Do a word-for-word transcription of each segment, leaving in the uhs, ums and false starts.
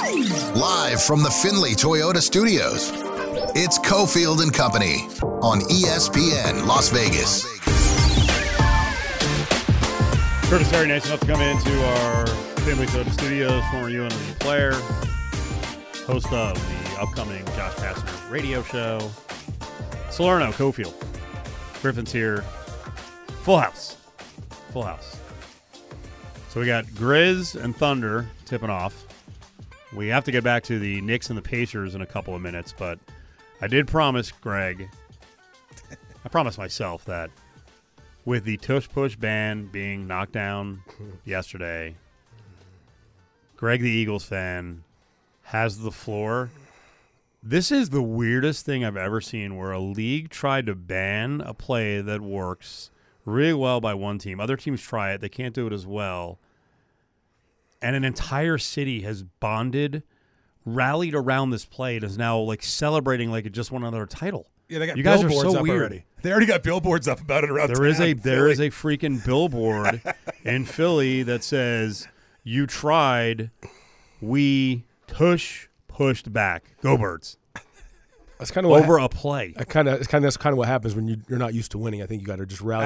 Live from the Findlay Toyota Studios, it's Cofield and Company on E S P N Las Vegas. Curtis Terry, nice enough to come into our Findlay Toyota Studios, former U N L V player, host of the upcoming Josh Pastner radio show. Salerno, Cofield. Griffin's here. Full house. Full house. So we got Grizz and Thunder tipping off. We have to get back to the Knicks and the Pacers in a couple of minutes, but I did promise Greg, I promised myself that with the Tush Push ban being knocked down yesterday, Greg, the Eagles fan, has the floor. This is the weirdest thing I've ever seen where a league tried to ban a play that works really well by one team. Other teams try it. They can't do it as well. And an entire city has bonded, rallied around this play, and is now like celebrating like it just won another title. Yeah, they got you guys billboards are so up weird. already. They already got billboards up about it around There town. is a there Philly. is a freaking billboard in Philly that says, "You tried, we tush pushed back. Go Birds." That's kind of what over ha- a play. I kind of it's kind of that's kind of what happens when you, you're not used to winning. I think you got to just rally.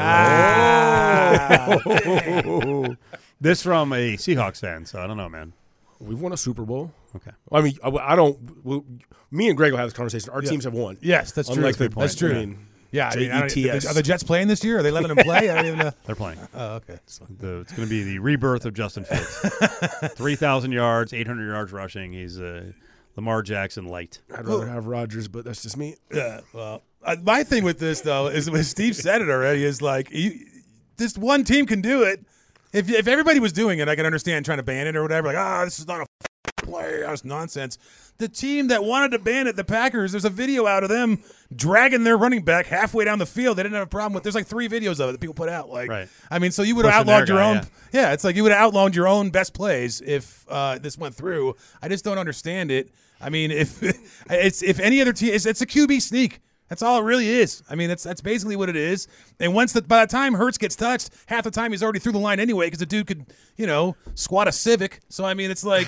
Ah. This from a Seahawks fan, so I don't know, man. We've won a Super Bowl. Okay. I mean, I, I don't. Well, me and Greg will have this conversation. Our Yeah. teams have won. Yes, that's true. Unlike the- That's true. I mean, yeah, I mean, I don't- J E T S. are the Jets playing this year? Are they letting them play? I don't even know. They're playing. Oh, okay. So. The, it's going to be the rebirth of Justin Fields. three thousand yards, eight hundred yards rushing. He's uh, Lamar Jackson light. I'd rather have Rodgers, but that's just me. Yeah, well, uh, my thing with this, though, is when Steve said it already, is like, you, this one team can do it. If if everybody was doing it, I can understand trying to ban it or whatever. Like, ah, oh, this is not a play. That's nonsense. The team that wanted to ban it, the Packers, there's a video out of them dragging their running back halfway down the field. They didn't have a problem with. There's like three videos of it that people put out. Like, right. I mean, so you would have Pushing outlawed their your guy, own. Yeah. yeah, it's like you would have outlawed your own best plays if uh, this went through. I just don't understand it. I mean, if it's if any other team, it's, it's a Q B sneak. That's all it really is. I mean, that's that's basically what it is. And once the by the time Hurts gets touched, half the time he's already through the line anyway because the dude could, you know, squat a Civic. So I mean, it's like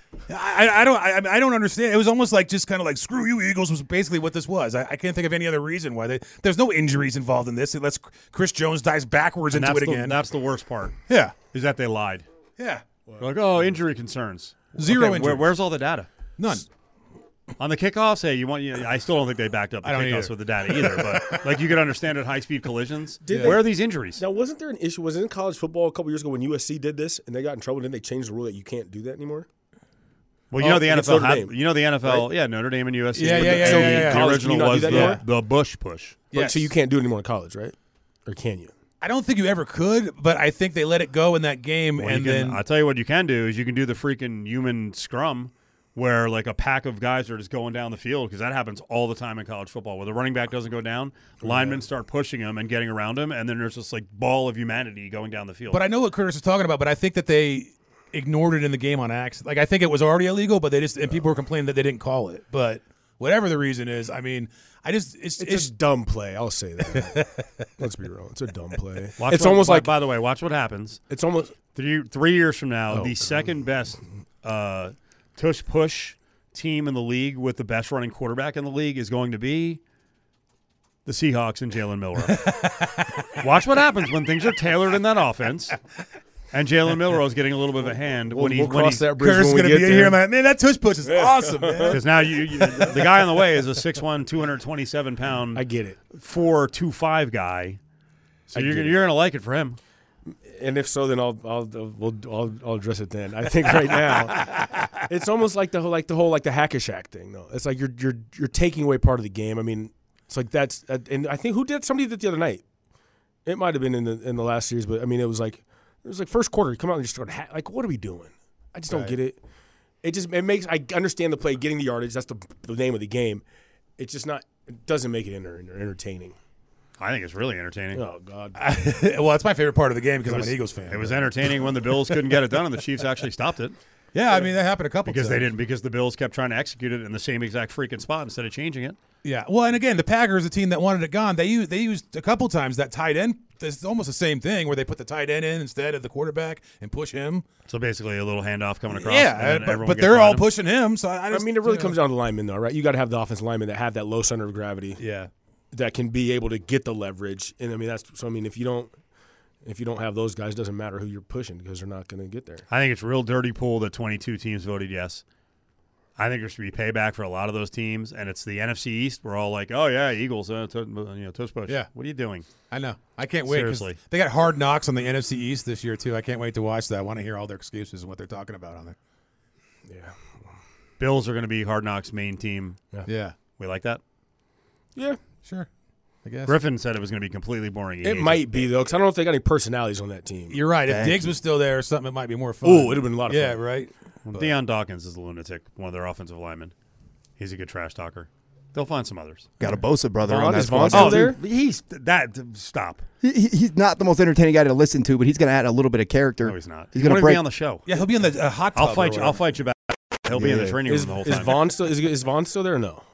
I, I don't I, I don't understand. It was almost like just kind of like screw you Eagles was basically what this was. I, I can't think of any other reason why they. There's no injuries involved in this. It lets Chris Jones dives backwards And into that's it the, again. That's the worst part. Yeah, is that they lied. Yeah, They're like, oh, injury concerns. Zero okay, injuries. where, where's all the data? None. On the kickoffs, hey, you want? You know, I still don't think they backed up the I don't kickoffs either. with the data either. But like you could understand at high speed collisions, Did where they- are these injuries? Now, wasn't there an issue? Was it in college football a couple years ago when U S C did this and they got in trouble? Didn't they change the rule that you can't do that anymore? Well, you Oh, know the against N F L. Notre Had, Dame, you know the N F L. right? Yeah, Notre Dame and U S C. Yeah, But yeah, the, yeah, so yeah, yeah, yeah. The College, original can you not was do that the, anymore? the Bush push. But, Yes. so you can't do it anymore in college, right? Or can you? I don't think you ever could, but I think they let it go in that game, Well, and you can, then I'll tell you what you can do is you can do the freaking human scrum where like a pack of guys are just going down the field because that happens all the time in college football where the running back doesn't go down, linemen start pushing him and getting around him, and then there's this like ball of humanity going down the field. But I know what Curtis is talking about, but I think that they ignored it in the game on accident. Like I think it was already illegal, but they just and people were complaining that they didn't call it. But whatever the reason is, I mean, I just it's It's, it's, a dumb play. I'll say that. Let's be real. It's a dumb play. Watch it's what- almost by, like by the way, watch what happens. it's almost Three three years from now, Oh, the God. second best uh, tush push team in the league with the best running quarterback in the league is going to be the Seahawks and Jalen Milroe. Watch what happens when things are tailored in that offense. And Jalen Milroe is getting a little bit of a hand we'll, when he's we'll when cross he's, that bridge Curtis is when going we to get be in there. here, man. Man, that tush push is awesome, man. because now you, you the, the guy on the way is a six one, two hundred twenty-seven pound, I get it. four two five guy. So I you're get gonna, it. you're going to like it for him. And if so, then I'll I'll we'll, I'll, I'll address it then. I think right now it's almost like the whole like the whole like the hack a Shaq thing though. It's like you're you're you're taking away part of the game. I mean, it's like that's uh, and I think who did somebody did it the other night. It might have been in the in the last series, but I mean it was like it was like first quarter. You come out and you start ha- like what are we doing? I just don't Right. get it. It just it makes I understand the play, getting the yardage. That's the the name of the game. It's just not. It doesn't make it enter, entertaining. I think it's really entertaining. Oh God. Well, it's my favorite part of the game because It I'm was- an Eagles fan. It was but- entertaining when the Bills couldn't get it done and the Chiefs actually stopped it. Yeah, I mean that happened a couple Because times. they didn't, because the Bills kept trying to execute it in the same exact freaking spot instead of changing it. Yeah, well, and again, the Packers, the team that wanted it gone, they used they used a couple times that tight end it's almost the same thing where they put the tight end in instead of the quarterback and push him. So basically, a little handoff coming across. Yeah, and then but, everyone but gets they're behind all him. pushing him. So I, I just, mean, it really you know. comes down to linemen, though, right? You got to have the offensive linemen that have that low center of gravity. Yeah. That can be able to get the leverage. And I mean, that's so. I mean, if you don't, if you don't have those guys, it doesn't matter who you're pushing because they're not going to get there. I think it's real dirty pool that twenty-two teams voted yes. I think there should be payback for a lot of those teams, and it's the N F C East. We're all like, "Oh yeah, Eagles, uh, to, you know, tush push." Yeah. What are you doing? I know. I can't wait. 'Cause Seriously. they got Hard Knocks on the N F C East this year too. I can't wait to watch that. I want to hear all their excuses and what they're talking about on there. Yeah. Bills are going to be Hard Knocks' main team. Yeah. Yeah. We like that. Yeah. Sure. I guess. Griffin said it was going to be completely boring. He It hates might be, though, because I don't know if they got any personalities on that team. You're right. If Thank Diggs you. was still there or something, it might be more fun. Oh, it would have been a lot of yeah, fun. right. Well, Deion Dawkins is a lunatic, one of their offensive linemen. He's a good trash talker. They'll find some others. Got a Bosa brother Vaughn, on that is Vaughn squad. still too. there? He's that. Stop. He, he- he's not the most entertaining guy to listen to, but he's going to add a little bit of character. No, he's not. He's He's going going to to break. be on the show. Yeah, he'll be in the uh, hot tub. I'll fight or you. I'll whatever. fight you back. He'll be in the Yeah. training room Is, the whole is time. Vaughn still is, is Vaughn still there or no?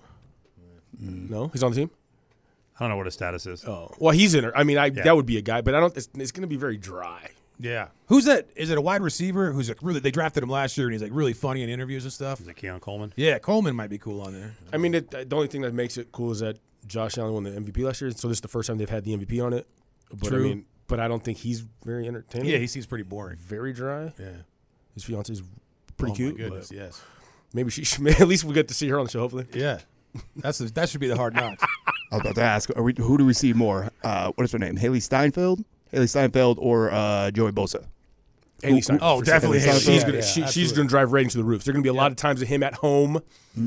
No, he's on the team. I don't know what his status is. Oh, well, he's in. I mean, I Yeah. that would be a guy, but I don't. It's, it's going to be very dry. Yeah. Who's that? Is it a wide receiver who's like really? They drafted him last year, and he's like really funny in interviews and stuff. Is it Keon Coleman? Yeah, Coleman might be cool on there. I mean, it, the only thing that makes it cool is that Josh Allen won the M V P last year, so this is the first time they've had the M V P on it. But True. I mean, but I don't think he's very entertaining. Yeah, he seems pretty boring. very dry. Yeah. His fiance's pretty oh, cute. My goodness, but yes. maybe she should, at least we get to see her on the show. Hopefully, Yeah. That's the, that should be the Hard Knocks. I was about to ask, are we, who do we see more? Uh, what is her name? Haley Steinfeld? Haley Steinfeld or uh, Joey Bosa? Haley Steinfeld, oh, for sure. definitely Haley She's Steinfeld. gonna Yeah, she, she's absolutely. gonna drive ratings to the roof. There's gonna be a lot of times of him at home,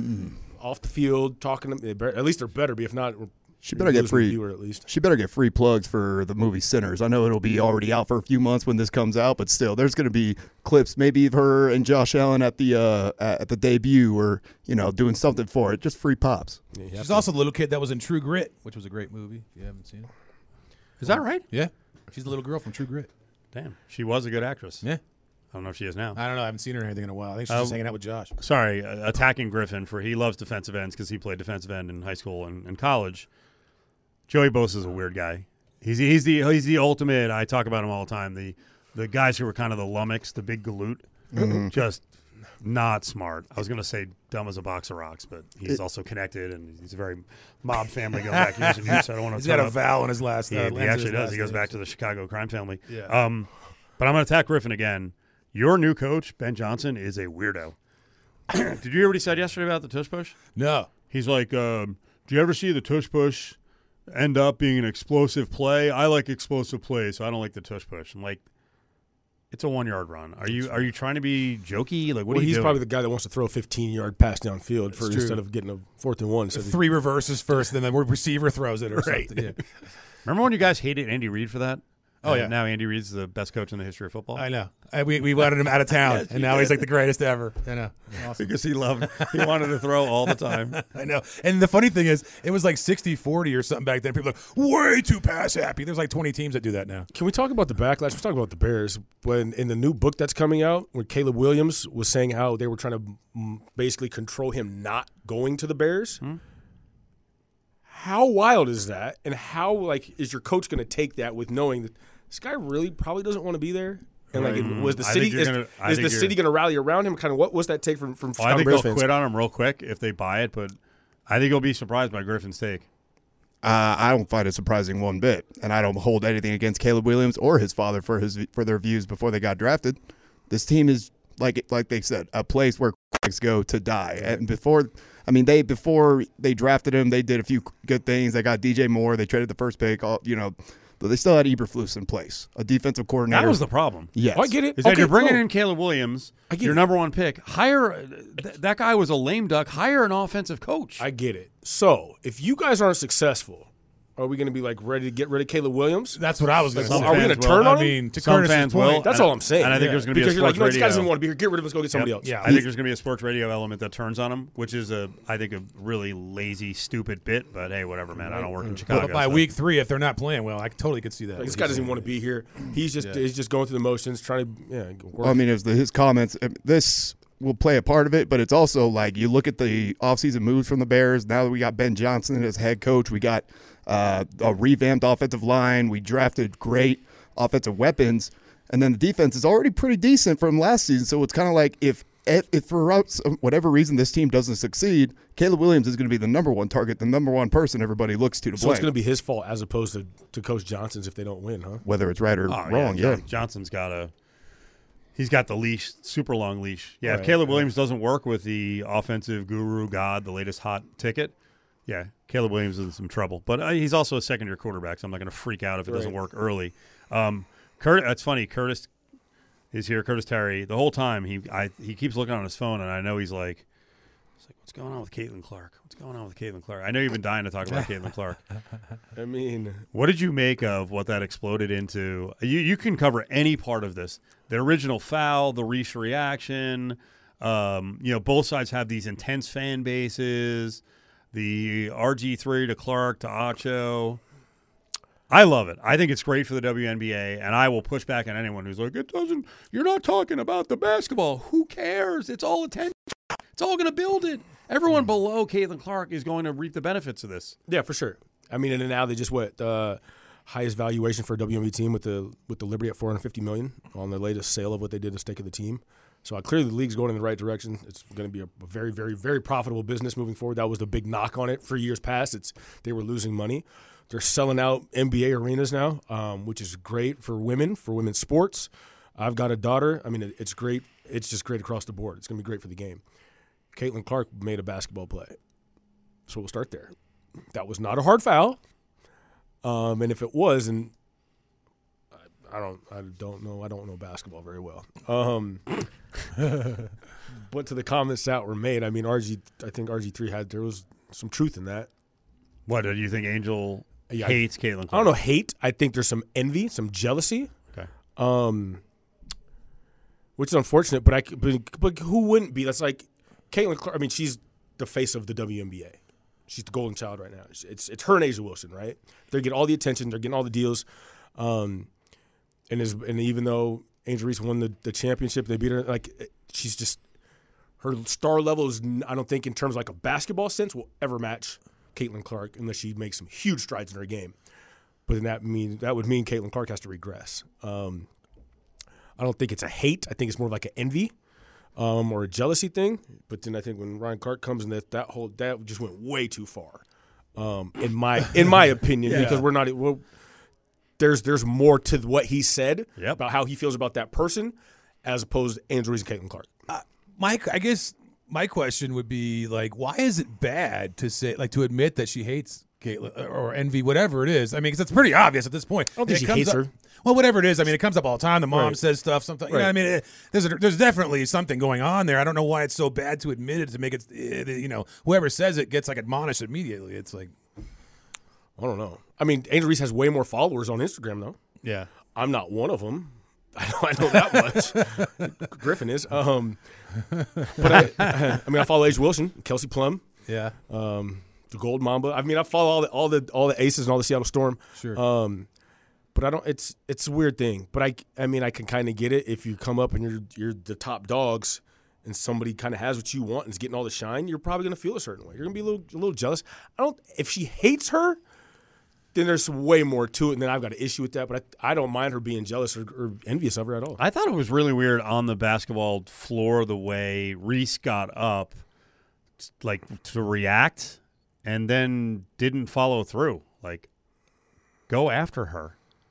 off the field, talking to. They better, at least there better be. If not, we're- She we're better get losing free. a viewer at least. She better get free plugs for the movie Sinners. I know it'll be already out for a few months when this comes out, but still, there's going to be clips, maybe of her and Josh Allen at the uh, at the debut, or you know, doing something for it. Just free pops. Yeah, you have She's to- also the little kid that was in True Grit, which was a great movie. If you haven't seen it. Is that right? Yeah. She's the little girl from True Grit. Damn, she was a good actress. Yeah. I don't know if she is now. I don't know. I haven't seen her or anything in a while. I think she's Um, just hanging out with Josh. Sorry, uh, attacking Griffin for he loves defensive ends because he played defensive end in high school and, and college. Joey Bosa is a weird guy. He's he's the he's the ultimate. I talk about him all the time. The the guys who were kind of the lummox, the big galoot, just not smart. I was going to say dumb as a box of rocks, but he's It- also connected and he's a very mob family going back years and years. So I don't want to. He's got a vowel in his last. He, Uh, he lens in actually his does. last He goes name. back to the Chicago crime family. Yeah. Um, but I'm going to attack Griffin again. Your new coach, Ben Johnson, is a weirdo. Did you hear what he said yesterday about the tush push? No. He's like, um, do you ever see the tush push end up being an explosive play? I like explosive plays, so I don't like the tush push. I'm like, it's a one yard run. Are you are you trying to be jokey? Like, what well, are you he's doing? probably the guy that wants to throw a fifteen yard pass downfield for It's true. instead of getting a fourth and one. So he- Three reverses first, then the receiver throws it or Right. something. Yeah. Remember when you guys hated Andy Reid for that? Oh, And yeah. Now Andy Reid's the best coach in the history of football. I know. I, we we wanted him out of town, and now he's like the greatest ever. I know. Awesome. Because he loved, he wanted to throw all the time. I know. And the funny thing is, it was like sixty forty or something back then. People are like, way too pass happy. There's like twenty teams that do that now. Can we talk about the backlash? Let's talk about the Bears. When in the new book that's coming out, where Caleb Williams was saying how they were trying to mm, basically control him not going to the Bears. Hmm? How wild is that? And how like is your coach going to take that with knowing that this guy really probably doesn't want to be there? And like, Right. was the I city think you're is, gonna- I is think the you're- city going to rally around him? Kind of what was that take from from Well, Chicago I think Bears they'll fans? quit on him real quick if they buy it, but I think you'll be surprised by Griffin's take. Uh, I don't find it surprising one bit, and I don't hold anything against Caleb Williams or his father for his for their views before they got drafted. This team is like like they said, a place where quarterbacks go to die. And before, I mean, they before they drafted him, they did a few good things. They got D J Moore. They traded the first pick. All, you know, but they still had Eberflus in place, a defensive coordinator. That was the problem. yes. Oh, I get it. Is that Okay, you're bringing no. in Caleb Williams, I get your it. number one pick. Hire th- that guy was a lame duck. Hire an offensive coach. I get it. So if you guys aren't successful, are we going to be like ready to get rid of Caleb Williams? That's what I was going to Some say. Are we fans going to will. turn I on him? mean, to Some Curtis's fans point, will. That's And- all I'm saying. and I think Yeah. there's going to be a because you're like, sports no, this guy radio. doesn't want to be here. Get rid of him. Let's go get somebody Yep. else. Yeah. I think there's going to be a sports radio element that turns on him, which is a, I think, a really lazy, stupid bit. But hey, whatever, man. I don't work in Chicago. But by so- week three, if they're not playing well, I totally could see that. Like, this guy doesn't even want to be here. He's just he's just going through the motions, trying to yeah. Work. Well, I mean, it was the, his comments. uh, This will play a part of it, but it's also like you look at the offseason moves from the Bears. Now that we got Ben Johnson as head coach, we got uh, a revamped offensive line. We drafted great offensive weapons. And then the defense is already pretty decent from last season. So it's kind of like if, if, if for whatever reason this team doesn't succeed, Caleb Williams is going to be the number one target, the number one person everybody looks to to so blame. it's going to be his fault as opposed to, to Coach Johnson's if they don't win, huh? Whether it's right or Oh, wrong, yeah. yeah. John- Johnson's got a he's got the leash, super long leash. Yeah, Right, if Caleb right. Williams doesn't work with the offensive guru god, the latest hot ticket, yeah, Caleb Williams is in some trouble. But uh, he's also a second-year quarterback, so I'm not going to freak out if it doesn't Right. work early. Um, Kurt, that's funny. Curtis is here. Curtis Terry. The whole time he I he keeps looking on his phone, and I know he's like, he's like, what's going on with Caitlin Clark? What's going on with Caitlin Clark? I know you've been dying to talk about Caitlin Clark. I mean, What did you make of what that exploded into? You you can cover any part of this. The original foul, the Reese reaction. Um, you know, both sides have these intense fan bases. The R G three to Clark to Acho. I love it. I think it's great for the W N B A, and I will push back on anyone who's like, it doesn't, you're not talking about the basketball. Who cares? It's all attention. It's all going to build it. Everyone below Caitlin Clark is going to reap the benefits of this. yeah, for sure. I mean, and now they just what the highest valuation for a W N B A team with the with the Liberty at four hundred fifty million dollars on the latest sale of what they did to stake of the team. So uh, clearly the league's going in the right direction. It's going to be a, a very, very, very profitable business moving forward. That was the big knock on it for years past. It's they were losing money. They're selling out N B A arenas now, um, which is great for women, for women's sports. I've got a daughter. I mean, it, it's great. It's just great across the board. It's going to be great for the game. Caitlin Clark made a basketball play. So we'll start there. That was not a hard foul. Um, and if it was, and I, I don't I don't know. I don't know basketball very well. Um, but to the comments that were made, I mean, R G, I think R G three had, there was some truth in that. What, do you think Angel Yeah, I- hates Caitlin Clark? I don't know, hate. I think there's some envy, some jealousy, Okay. um, which is unfortunate. But I, c- but, but who wouldn't be? That's like Caitlin Clark. I mean, she's the face of the W N B A. She's the golden child right now. It's it's, it's her and A'ja Wilson, right? They get all the attention. They're getting all the deals. Um, and is and even though Angel Reese won the, the championship, they beat her. Like she's just her star level is. I don't think in terms of like a basketball sense will ever match Caitlin Clark unless she makes some huge strides in her game. But then that mean that would mean Caitlin Clark has to regress. Um, I don't think it's a hate. I think it's more like an envy um, or a jealousy thing. But then I think when Ryan Clark comes in, that that whole that just went way too far, um, in my in my opinion. Yeah. Because we're not we're, there's there's more to what he said Yep. about how he feels about that person, as opposed to Angel Reese and Caitlin Clark. Mike, I guess my question would be like, why is it bad to say, like, to admit that she hates Caitlin or envy, whatever it is? I mean, because it's pretty obvious at this point. I don't think It she comes hates up- her. Well, whatever it is, I mean, it comes up all the time. The mom Right. says stuff. Sometimes, you know, Right. I mean, it, there's a, there's definitely something going on there. I don't know why it's so bad to admit it, to make it, it, you know, whoever says it gets like admonished immediately. It's like, I don't know. I mean, Angel Reese has way more followers on Instagram though. yeah, I'm not one of them. I know, I know that much. Griffin is. Um, but I, I mean, I follow A'ja Wilson, Kelsey Plum, yeah, um, the Gold Mamba. I mean, I follow all the all the all the Aces and all the Seattle Storm. sure. Um, but I don't. It's it's a weird thing. But I I mean, I can kind of get it if you come up and you're you're the top dogs, and somebody kind of has what you want and is getting all the shine. You're probably gonna feel a certain way. You're gonna be a little a little jealous. I don't. If she hates her, then there's way more to it, and then I've got an issue with that. But I, I don't mind her being jealous or, or envious of her at all. I thought it was really weird on the basketball floor the way Reese got up, like, to react and then didn't follow through. Like, go after her.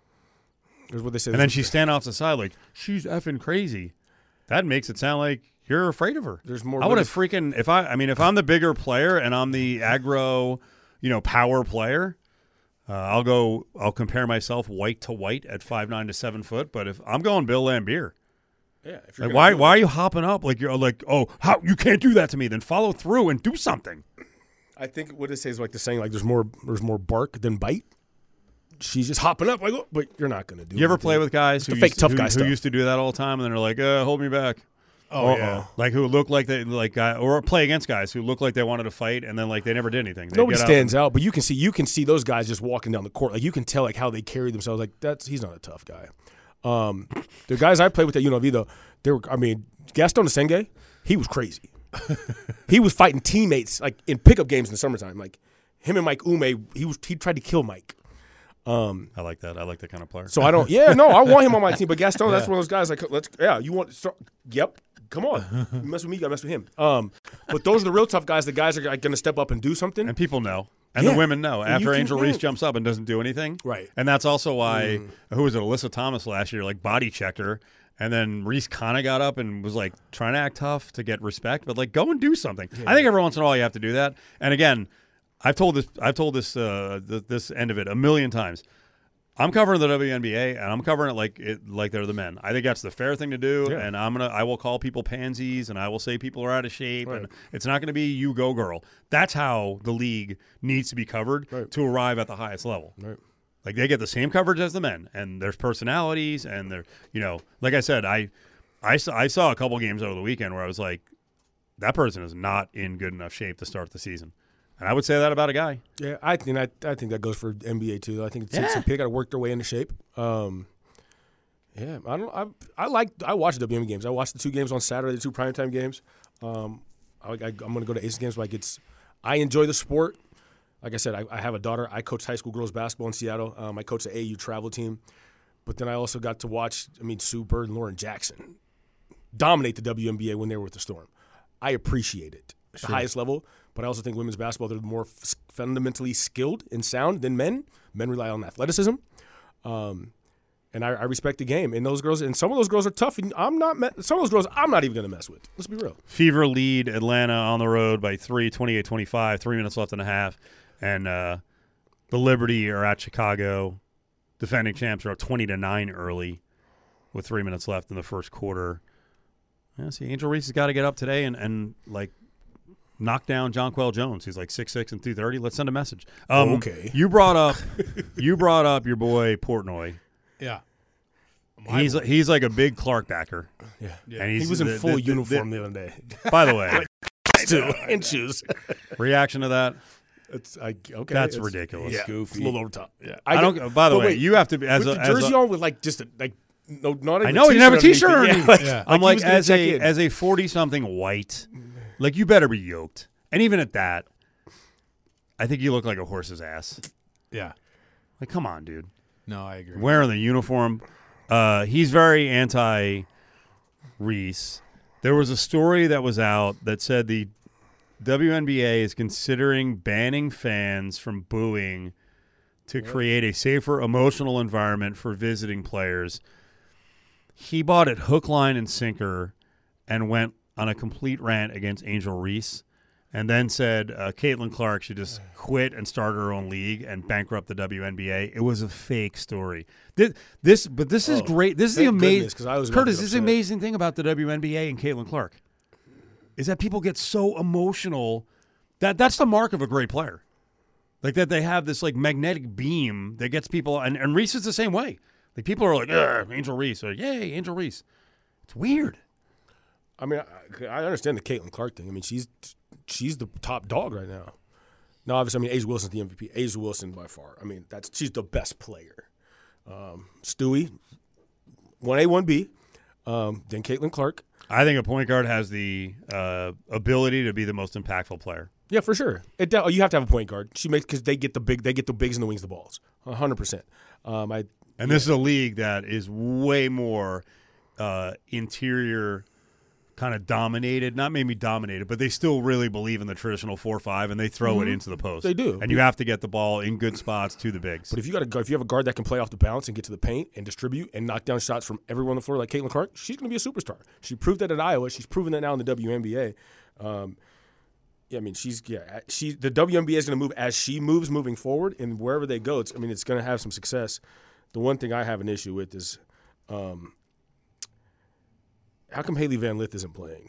Is what they say. And then she's standing off the side like, she's effing crazy. That makes it sound like you're afraid of her. There's more. I would have freaking, if I, I mean, if I'm the bigger player and I'm the aggro, you know, power player, uh, I'll go, I'll compare myself white to white at five nine to seven foot. But if I'm going Bill Lambier, Yeah. If you're like, gonna why, do it- why are you hopping up? Like, you're like, oh, how, you can't do that to me. Then follow through and do something. I think what it says is like the saying, like there's more there's more bark than bite. She's just hopping up like, oh, but you're not going to do. You ever anything. play with guys It's who, the fake used, tough who, guy who stuff. used to do that all the time, and then they're like, uh, hold me back. oh Uh-uh. yeah. Like, who look like they like guy, or play against guys who look like they wanted to fight, and then like they never did anything. They Nobody get out stands out, but you can see you can see those guys just walking down the court. Like you can tell like how they carry themselves. Like that's he's not a tough guy. Um, the guys I played with at U N L V though, they were. I mean, Gaston Asenge, he was crazy. He was fighting teammates like in pickup games in the summertime. Like him and Mike Ume, he was he tried to kill Mike. Um, I like that. I like that kind of player. so I don't. Yeah, no, I want him on my team. But Gaston, that's one of those guys. Like, let's. Yeah, you want? Start, yep. Come on, you mess with me, you gotta mess with him. Um, but those are the real tough guys. The guys are like, going to step up and do something. And people know. And Yeah. the women know. And After you can- Angel yeah. Reese jumps up and doesn't do anything. Right. And that's also why, who was it, Alyssa Thomas last year, like body checked her. And then Reese kind of got up and was like trying to act tough to get respect, but like go and do something. I think every once in a while you have to do that. And again, I've told this, I've told this, uh, th- this end of it a million times. I'm covering the W N B A, and I'm covering it like it like they're the men. I think that's the fair thing to do, Yeah. and I'm gonna I will call people pansies, and I will say people are out of shape, Right. and it's not going to be you go girl. That's how the league needs to be covered Right. to arrive at the highest level. Right. Like they get the same coverage as the men, and there's personalities, and they're you know, like I said, I I saw, I saw a couple games over the weekend where I was like, that person is not in good enough shape to start the season. And I would say that about a guy. Yeah, I think I, I think that goes for N B A too. I think it's, Yeah. some people got to work their way into shape. Um, yeah, I don't. I I like I watch the W N B A games. I watched the two games on Saturday, the two primetime games. Um, I, I, I'm going to go to Aces games. Like it's, I enjoy the sport. Like I said, I, I have a daughter. I coach high school girls basketball in Seattle. Um, I coach the A U travel team, but then I also got to watch. I mean, Sue Bird and Lauren Jackson dominate the W N B A when they were with the Storm. I appreciate it at the highest level. But I also think women's basketball, they're more f- fundamentally skilled and sound than men. Men rely on athleticism. Um, and I, I respect the game. And those girls, and some of those girls are tough. And I'm not, me- some of those girls I'm not even going to mess with. Let's be real. Fever lead Atlanta on the road by three, twenty-eight twenty-five, three minutes left and a half. And uh, the Liberty are at Chicago. Defending champs are up twenty to nine early with three minutes left in the first quarter. Yeah, see, Angel Reese has got to get up today and, and like, knock down Jonquel Jones. He's like six six and two thirty. Let's send a message. Um, Okay. You brought up you brought up your boy Portnoy. Yeah. He's he's like a big Clark backer. Yeah. And he's He was in the- full the- the- uniform the, other day. the- By the way, Too. And shoes. reaction to that? It's like, okay. That's it's, ridiculous. Yeah, Goofy. It's a little over top. Yeah. I, don't. get- by the but way, wait, you have to be as with a, the as jersey a on with like just a, like no not even I know he didn't have a T-shirt underneath underneath. it. Yeah, Yeah. I'm he like was gonna as check a in. as a forty something white, like you better be yoked. And even at that, I think you look like a horse's ass. Yeah. Like, come on, dude. No, I agree. Wearing the uniform. Uh, he's very anti-Reese. There was a story that was out that said the W N B A is considering banning fans from booing to create a safer emotional environment for visiting players. He bought it hook, line, and sinker and went on a complete rant against Angel Reese. And then said uh, Caitlin Clark should just quit and start her own league and bankrupt the W N B A. It was a fake story. This, this but this is Oh, great. This is the thank amazing. goodness, 'cause I was about to Curtis, get this is the upset. amazing thing about the W N B A and Caitlin Clark is that people get so emotional. That that's the mark of a great player. Like that they have this like magnetic beam that gets people. And, and Reese is the same way. Like people are like, "Ugh, Angel Reese," or "Yay, Angel Reese." It's weird. I mean, I, I understand the Caitlin Clark thing. I mean, she's she's the top dog right now. Now, obviously, I mean, A'ja Wilson's the M V P. A'ja Wilson by far. I mean, that's she's the best player. Um, Stewie, one A, one B. Um, then Caitlin Clark. I think a point guard has the uh, ability to be the most impactful player. Yeah, for sure. It, oh, you have to have a point guard. She makes because they get the big, they get the bigs and the wings, the balls, a hundred percent. Um, I And this is a league that is way more uh, interior kind of dominated. Not maybe dominated, but they still really believe in the traditional four five, and they throw it into the post. They do. And you have to get the ball in good spots to the bigs. But if you got a if you have a guard that can play off the bounce and get to the paint and distribute and knock down shots from everyone on the floor like Caitlin Clark, she's going to be a superstar. She proved that at Iowa. She's proven that now in the W N B A. Um, yeah, I mean, she's yeah, she the W N B A is going to move as she moves moving forward, and wherever they go, it's, I mean, it's going to have some success. The one thing I have an issue with is, um, how come Haley Van Lith isn't playing?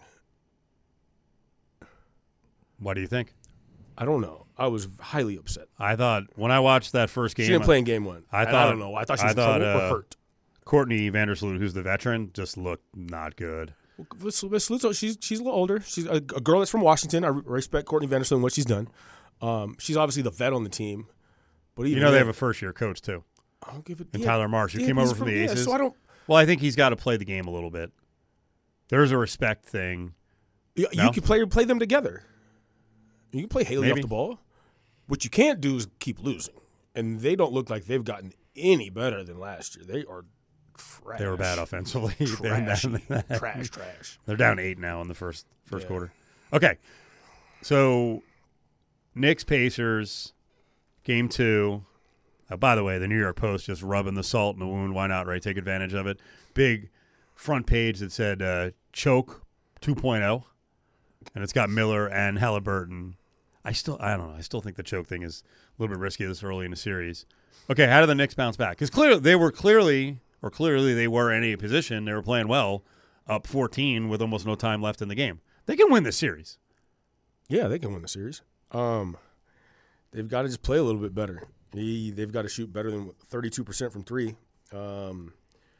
What do you think? I don't know. I was highly upset. I thought when I watched that first game, She didn't play in game one. I And thought- I don't know. I thought she I was in thought, trouble uh, or hurt. Courtney Vandersloot, who's the veteran, just looked not good. Miss Lutzo, she's she's a little older. She's a, a girl that's from Washington. I re- respect Courtney Vandersloot and what she's done. Um, she's obviously the vet on the team. But even You know they then, have a first year coach too, I don't give it. and yeah, Tyler Marsh, who yeah, came he's over from, the yeah, Aces. So I don't. Well, I think he's got to play the game a little bit. There's a respect thing. You, No? you can play play them together. You can play Haley Maybe. off the ball. what you can't do is keep losing. And they don't look like they've gotten any better than last year. They are trash. They were bad offensively. They're Trashy. down, trash, trash. they're down eight now in the first first Yeah. quarter. Okay, so Knicks Pacers game two. Uh, by the way, the New York Post just rubbing the salt in the wound. Why not, right? Take advantage of it. Big front page that said uh, choke two point oh, and it's got Miller and Halliburton. I still, I don't know. I still think the choke thing is a little bit risky this early in the series. Okay, how did the Knicks bounce back? Because clearly they were clearly, or clearly they were in a position. They were playing well, up fourteen with almost no time left in the game. They can win this series. Yeah, they can win the series. Um, they've got to just play a little bit better. He, they've got to shoot better than thirty-two percent from three. Um,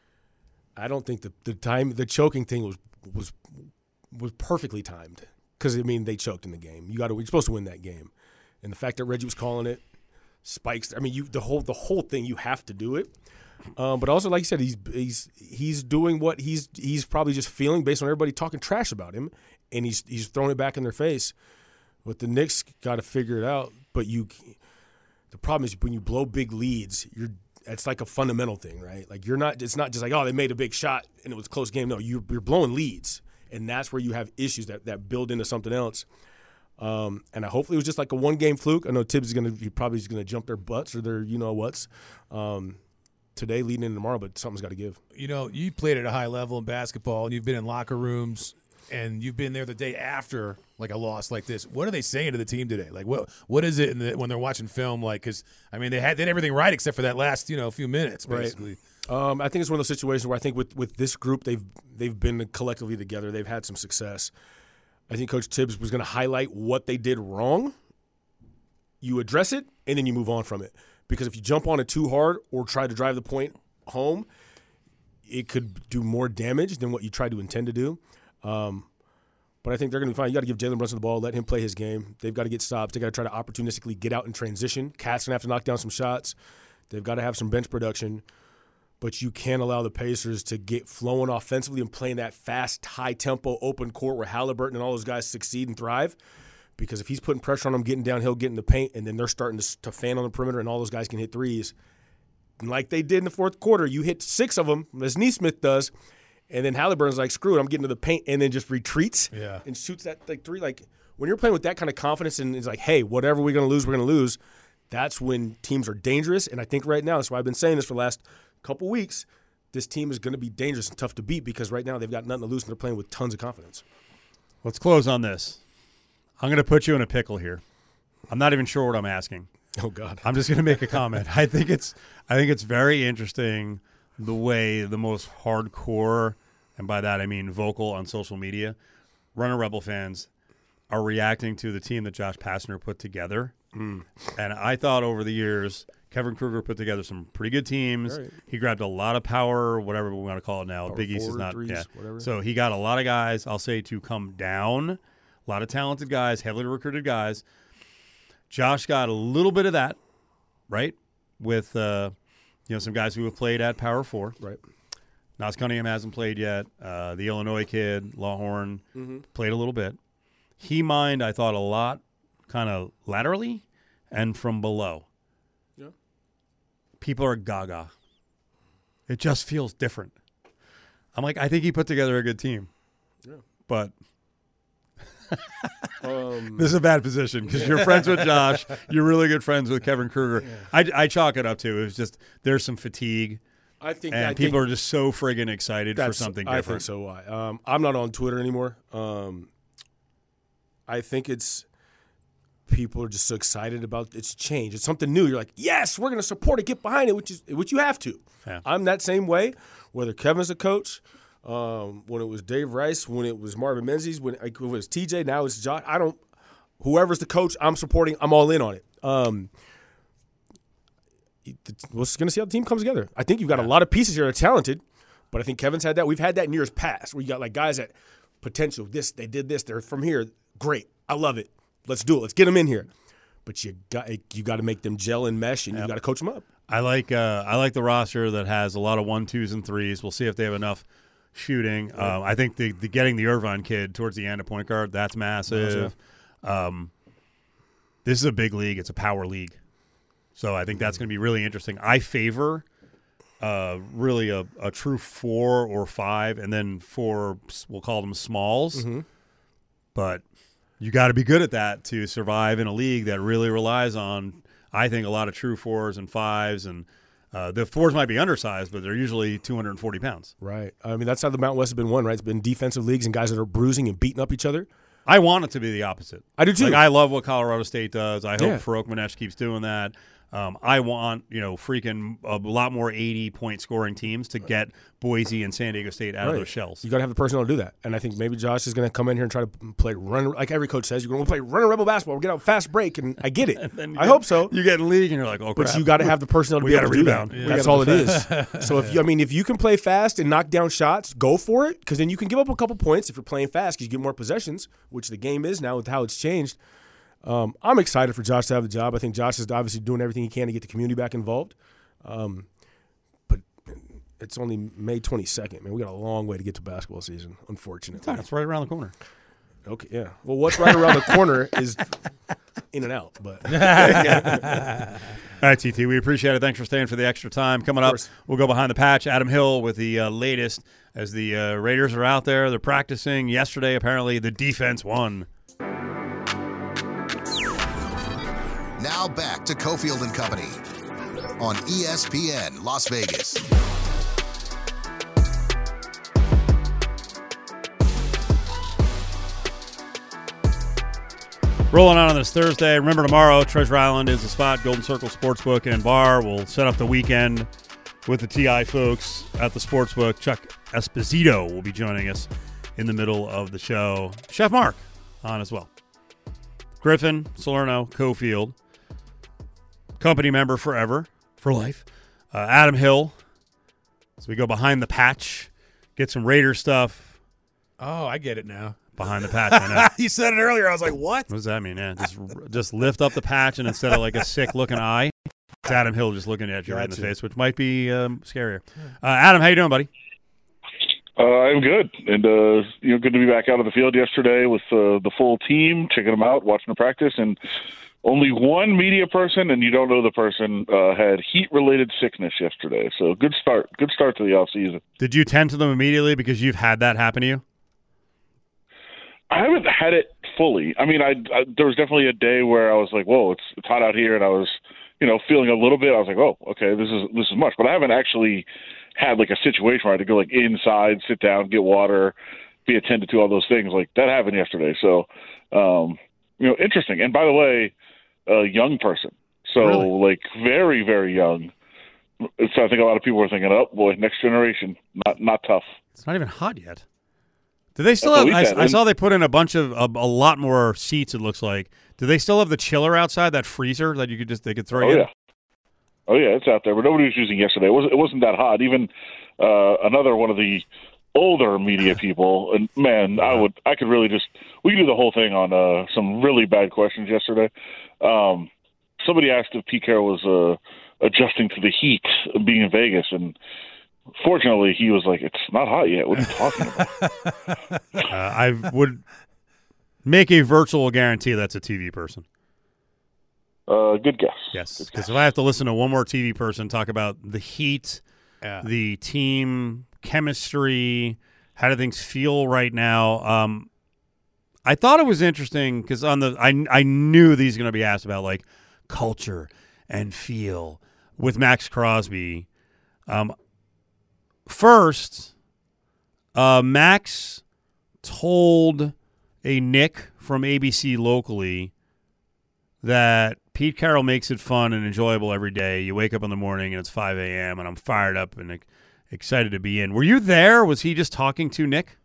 I don't think the the time the choking thing was was was perfectly timed because I mean they choked in the game. You got to you're supposed to win that game, and the fact that Reggie was calling it spikes. I mean, you the whole the whole thing you have to do it. Um, but also, like you said, he's he's he's doing what he's he's probably just feeling based on everybody talking trash about him, and he's he's throwing it back in their face. But the Knicks got to figure it out. But you, the problem is when you blow big leads, you're it's like a fundamental thing, right? Like you're not. It's not just like, oh, they made a big shot and it was a close game. No, you're, you're blowing leads, and that's where you have issues that, that build into something else. Um, and I hopefully it was just like a one game fluke. I know Tibbs is gonna he probably is gonna jump their butts or their you know what's um, today leading into tomorrow, but something's got to give. You know, you played at a high level in basketball, and you've been in locker rooms, and you've been there the day after like a loss like this. What are they saying to the team today? Like, what what is it in the, when they're watching film? Like, because I mean, they had they had everything right except for that last you know few minutes, basically. Right. Um, I think it's one of those situations where I think with, with this group, they've they've been collectively together. They've had some success. I think Coach Tibbs was going to highlight what they did wrong. You address it, and then you move on from it. Because if you jump on it too hard or try to drive the point home, it could do more damage than what you tried to intend to do. Um, but I think they're going to be fine. You got to give Jalen Brunson the ball, let him play his game. They've got to get stops. They got to try to opportunistically get out and transition. Cat's going to have to knock down some shots. They've got to have some bench production. But you can't allow the Pacers to get flowing offensively and playing that fast, high-tempo, open court where Halliburton and all those guys succeed and thrive. Because if he's putting pressure on them, getting downhill, getting the paint, and then they're starting to, to fan on the perimeter and all those guys can hit threes, and like they did in the fourth quarter, you hit six of them, as Neesmith does, and then Halliburton's like, screw it, I'm getting to the paint, and then just retreats Yeah. and shoots that like three. Like when you're playing with that kind of confidence and it's like, hey, whatever we're going to lose, we're going to lose, that's when teams are dangerous. And I think right now, that's why I've been saying this for the last couple weeks, this team is going to be dangerous and tough to beat because right now they've got nothing to lose and they're playing with tons of confidence. Let's close on this. I'm going to put you in a pickle here. I'm not even sure what I'm asking. Oh God! I'm just going to make a comment. I think it's I think it's very interesting the way the most hardcore, and by that I mean vocal on social media, Runner Rebel fans are reacting to the team that Josh Pastner put together. Mm. And I thought over the years, Kevin Kruger put together some pretty good teams. Right. He grabbed a lot of power, whatever we want to call it now. Power Big East is forward, not. threes, Yeah. whatever. So he got a lot of guys, I'll say, to come down. A lot of talented guys, heavily recruited guys. Josh got a little bit of that, right, with uh, you know some guys who have played at Power Four. Right. Nas Cunningham hasn't played yet. Uh, the Illinois kid, Lawhorn, Mm-hmm. played a little bit. He mined, I thought, a lot kind of laterally and from below. Yeah. People are gaga. It just feels different. I'm like, I think he put together a good team. Yeah. But um, this is a bad position because you're friends with Josh. You're really good friends with Kevin Kruger. Yeah. I, I chalk it up to it was just there's some fatigue. I think and I people think are just so friggin' excited for something different. I think so. Why? Um, I'm not on Twitter anymore. Um, I think it's people are just so excited about it's change. It's something new. You're like, yes, we're going to support it, get behind it, which is which you have to. Yeah. I'm that same way. Whether Kevin's a coach, um, when it was Dave Rice, when it was Marvin Menzies, when it was T J, now it's Josh. I don't. Whoever's the coach, I'm supporting. I'm all in on it. Um, we're just going to see how the team comes together. I think you've got yeah. a lot of pieces here that are talented, but I think Kevin's had that. We've had that in years past where you got like guys that potential. This they did this. They're from here. Great. I love it. Let's do it. Let's get them in here. But you got you got to make them gel and mesh, and yep. you got to coach them up. I like uh, I like the roster that has a lot of one, twos, and threes. We'll see if they have enough shooting. Yeah. Um, I think the, the getting the Irvine kid towards the end of point guard, that's massive. Um, this is a big league. It's a power league. So I think that's going to be really interesting. I favor uh, really a, a true four or five, and then four, we'll call them smalls. Mm-hmm. But you got to be good at that to survive in a league that really relies on, I think, a lot of true fours and fives. And uh, the fours might be undersized, but they're usually two hundred forty pounds. Right. I mean, that's how the Mountain West has been won, right? It's been defensive leagues and guys that are bruising and beating up each other. I want it to be the opposite. I do too. Like, I love what Colorado State does. I hope Yeah. Farouk Manesh keeps doing that. Um, I want, you know, freaking a lot more eighty-point scoring teams to get Boise and San Diego State out Right. of those shells. You got to have the personnel to do that. And I think maybe Josh is going to come in here and try to play run, like every coach says, you're going to play run a rebel basketball. We'll get out fast break, and I get it. Then you I get- hope so. You get in the league and you're like, oh, crap. But you got to have the personnel to We be able gotta to do rebound. that. Yeah. That's We all it gotta is. So if you, I mean, if you can play fast and knock down shots, go for it, because then you can give up a couple points if you're playing fast because you get more possessions, which the game is now with how it's changed. Um, I'm excited for Josh to have the job. I think Josh is obviously doing everything he can to get the community back involved. Um, but it's only May twenty-second, man. We got a long way to get to basketball season, unfortunately. That's right around the corner. Okay, yeah. Well, what's right around the corner is in and out. But All right, T T, we appreciate it. Thanks for staying for the extra time. Coming up, course. we'll go behind the patch. Adam Hill with the uh, latest as the uh, Raiders are out there. They're practicing. Yesterday, apparently, the defense won. Now back to Cofield and Company on E S P N Las Vegas. Rolling on on this Thursday. Remember, tomorrow, Treasure Island is the spot. Golden Circle Sportsbook and Bar will set up the weekend with the T I folks at the Sportsbook. Chuck Esposito will be joining us in the middle of the show. Chef Mark on as well. Griffin, Salerno, Cofield, company member forever, for life. Uh, Adam Hill, as we go behind the patch, get some Raider stuff Oh, I get it now. behind the patch. I know. You said it earlier. I was like, what? What does that mean? Yeah, just just lift up the patch, and instead of like a sick looking eye, it's Adam Hill just looking at you right in the Gotcha. face, which might be um, scarier. Uh, Adam, how you doing, buddy? Uh, I'm good, and uh, you know, good to be back out on the field yesterday with uh, the full team, checking them out, watching the practice, and only one media person, and you don't know the person, uh, had heat-related sickness yesterday. So good start, good start to the off season. Did you tend to them immediately because you've had that happen to you? I haven't had it fully. I mean, I, I there was definitely a day where I was like, "Whoa, it's it's hot out here," and I was, you know, feeling a little bit. I was like, "Oh, okay, this is this is much," but I haven't actually had like a situation where I had to go like inside, sit down, get water, be attended to, all those things. Like that happened yesterday. So, um, you know, interesting. And by the way, a young person. So Really? like very, very young. So I think a lot of people are thinking, oh boy, next generation, not not tough. It's not even hot yet. Do they still That's have? what we I, said, I and- saw they put in a bunch of a, a lot more seats. It looks like. Do they still have the chiller outside? That freezer that you could just they could throw Oh you in? yeah, oh yeah, it's out there, but nobody was using yesterday. It wasn't. It wasn't that hot. Even uh, another one of the older media people, and man, I would, I could really just. We could do the whole thing on uh, some really bad questions yesterday. Um, somebody asked if Pete Carroll was uh, adjusting to the heat of being in Vegas, and fortunately, he was like, "It's not hot yet. What are you talking about?" Uh, I would make a virtual guarantee that's a T V person. Uh, good guess. Yes, Good because if I have to listen to one more T V person talk about the heat, Yeah. the team chemistry, how do things feel right now? Um, I thought it was interesting because on the I I knew these were going to be asked about like culture and feel with Max Crosby. Um, first, uh, Max told a Nick from A B C locally that Pete Carroll makes it fun and enjoyable every day. You wake up in the morning and it's five a.m. and I'm fired up and excited to be in. Were you there? Was he just talking to Nick?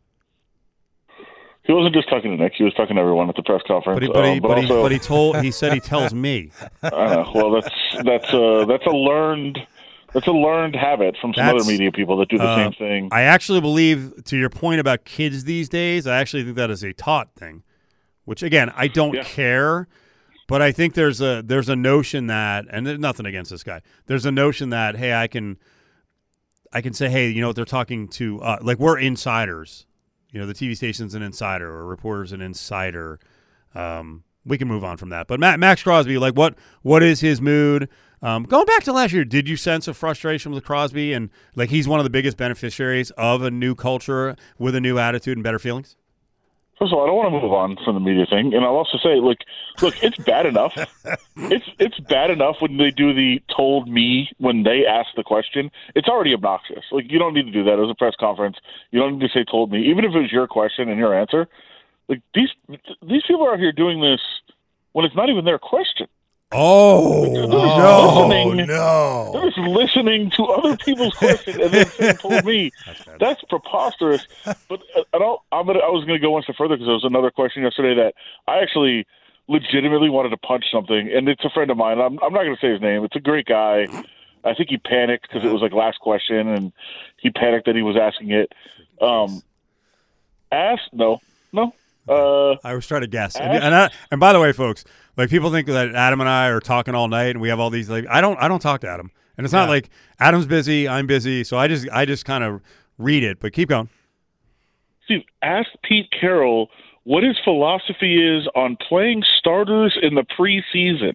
He wasn't just talking to Nick. He was talking to everyone at the press conference. But he, but, he, Um, but but, he, also, but he told he said he tells me. I know. Well, that's that's uh, that's a learned that's a learned habit from some That's- other media people that do the uh, same thing. I actually believe, to your point about kids these days, I actually think that is a taught thing. Which again, I don't Yeah. care, but I think there's a there's a notion that, and there's nothing against this guy. There's a notion that hey, I can I can say hey, you know what they're talking to, uh, like we're insiders. You know, the T V station's an insider, or a reporter's an insider. Um, we can move on from that. But Ma- Max Crosby, like what what is his mood? Um, going back to last year, did you sense a frustration with Crosby? And like he's one of the biggest beneficiaries of a new culture with a new attitude and better feelings? First of all, I don't want to move on from the media thing, and I'll also say, like, look, it's bad enough. It's it's bad enough when they do the told me when they ask the question. It's already obnoxious. Like, you don't need to do that. It was a press conference. You don't need to say told me, even if it was your question and your answer. Like these these people are out here doing this when it's not even their question. Oh, like, oh listening, no! They're just listening to other people's questions and then saying, told me. That's, That's preposterous. But I don't. I'm gonna. I was going to go one step further because there was another question yesterday that I actually legitimately wanted to punch something, and it's a friend of mine. I'm. I'm not going to say his name. It's a great guy. I think he panicked because it was like last question, and he panicked that he was asking it. Um, ask no, no. Uh, I was trying to guess, and and, I, and by the way, folks, like people think that Adam and I are talking all night, and we have all these. Like, I don't, I don't talk to Adam, and it's not Yeah. like Adam's busy, I'm busy, so I just, I just kind of read it. But keep going. Steve, ask Pete Carroll what his philosophy is on playing starters in the preseason.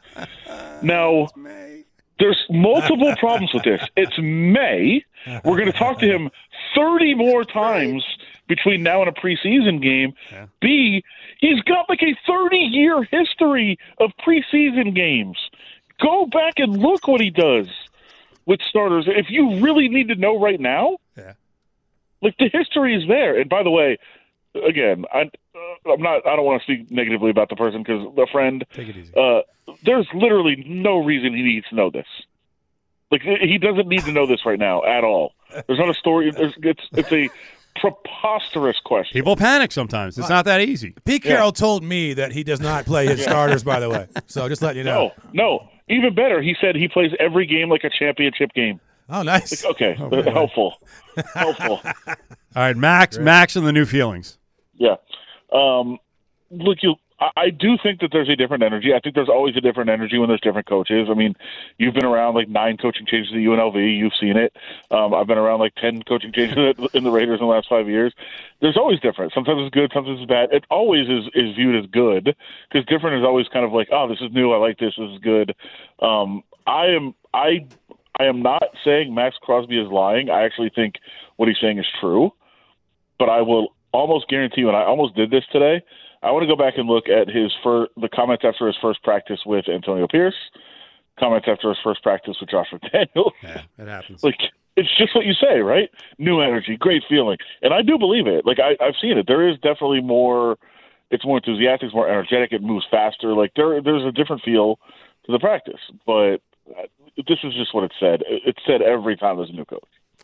Now, there's multiple problems with this. It's May. We're going to talk to him thirty more times between now and a preseason game. Yeah. B, he's got like a thirty-year history of preseason games. Go back and look what he does with starters. If you really need to know right now, Yeah. like the history is there. And by the way, again, I, uh, I'm not. I don't want to speak negatively about the person because the friend. Take it easy. Uh, there's literally no reason he needs to know this. Like he doesn't need to know this right now at all. There's not a story. There's, it's it's a preposterous question. People panic sometimes. It's not that easy. Pete Carroll told me that he does not play his starters. By the way, so just letting you know. No, no. Even better, he said he plays every game like a championship game. Oh, nice. Like, okay, Oh, helpful, helpful. All right, Max, Max, and the new feelings. Yeah. Um, look, you. I, I do think that there's a different energy. I think there's always a different energy when there's different coaches. I mean, you've been around like nine coaching changes at U N L V. You've seen it. Um, I've been around like ten coaching changes in the Raiders in the last five years. There's always different. Sometimes it's good, sometimes it's bad. It always is, is viewed as good because different is always kind of like, oh, this is new. I like this. This is good. Um, I am I I am not saying Max Crosby is lying. I actually think what he's saying is true. But I will almost guarantee you, and I almost did this today, I want to go back and look at his fir- the comments after his first practice with Antonio Pierce, comments after his first practice with Josh McDaniels. Yeah, it happens. Like, it's just what you say, right? New energy, great feeling. And I do believe it. Like, I, I've seen it. There is definitely more, it's more enthusiastic, it's more energetic, it moves faster. Like, there, there's a different feel to the practice. But this is just what it said. It said every time there's a new coach.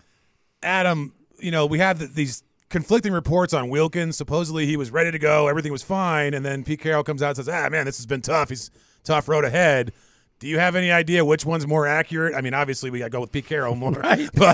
Adam, you know, we have the, these conflicting reports on Wilkins. Supposedly he was ready to go, everything was fine, and then Pete Carroll comes out and says, ah, man, this has been tough. He's tough road ahead. Do you have any idea which one's more accurate? I mean, obviously we got to go with Pete Carroll more, right? But,